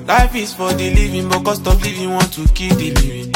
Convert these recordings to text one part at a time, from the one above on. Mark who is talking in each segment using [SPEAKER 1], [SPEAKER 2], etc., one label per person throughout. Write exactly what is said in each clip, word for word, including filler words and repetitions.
[SPEAKER 1] Life is for the living, but cost of living want to kill the living.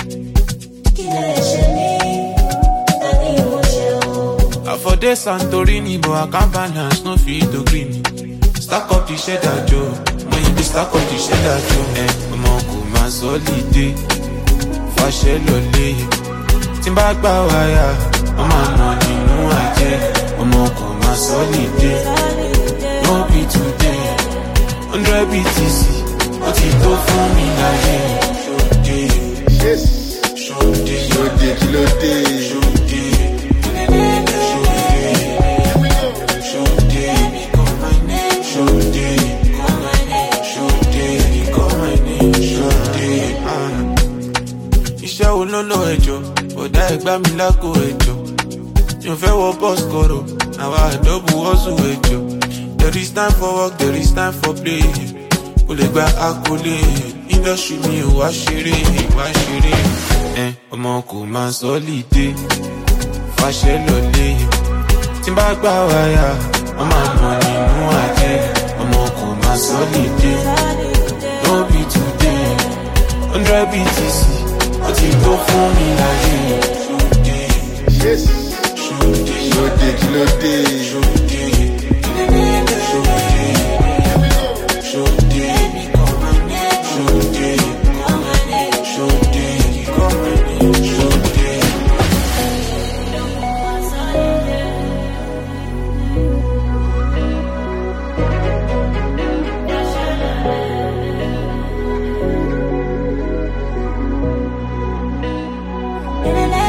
[SPEAKER 1] I for this Santorini, but I can't balance, no feel to green. Stack up the cheddar Joe, when you be stack up the cheddar Joe. Eh, I'm on go my solid fashion lolly. Timba gba wire, I'm on money, no idea. I'm on go my solid no be today. Hundred B T C, what it do for me like yeah.
[SPEAKER 2] Yes.
[SPEAKER 1] Show day,
[SPEAKER 2] Show day, kilo day.
[SPEAKER 1] show day, show day, show day. Call my name, show day, call my name, show day, call my name, show day. Iṣẹ́ wo ló lọ ẹjọ́, bọ̀dá ẹgbá mi lágbo ẹjọ́. Mi ò fẹ́ wọ bọ́ọ̀sì kọ̀rọ̀, àwa àdọ́bù wọ́sùn ẹjọ́. There is time for work, there is time for play. Kò lè gba akólé, industry mi ò wá ṣeré, wá ṣeré. Eh, ọmọ kò máa sọ́lídé, fàṣẹ lọlé. Tí n bá gbà wáyà, wọ́n máa mọ̀ nínú àjẹ́. Ọmọ kò máa sọ́lídé, no be today. Hundred B T C, ó ti tó fún mi láyé. Ṣòdè,
[SPEAKER 2] Yes.
[SPEAKER 1] ṣòdè,
[SPEAKER 2] Show day, kilo day.
[SPEAKER 1] ṣòdè, ṣòdè, ṣòdè. Call my name, ṣòdè, call my name, ṣòdè, call my name, ṣòdè.
[SPEAKER 3] Na na na